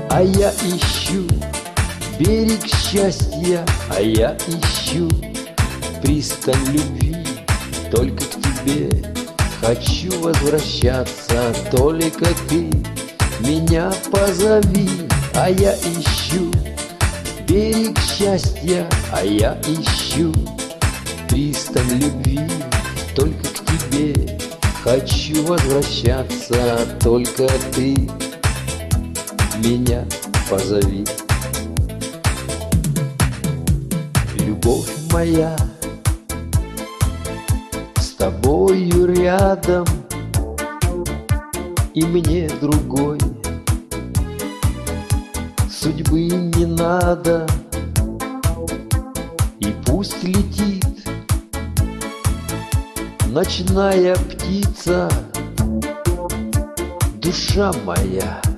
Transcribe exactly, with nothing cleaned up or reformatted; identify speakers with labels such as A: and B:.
A: А я ищу берег счастья, а я ищу пристань любви. Только к тебе хочу возвращаться, только ты меня позови. А я ищу берег счастья, а я ищу пристань любви. Только к тебе хочу возвращаться, только ты меня позови. Любовь моя, с тобою рядом, и мне другой судьбы не надо. И пусть летит ночная птица, душа моя,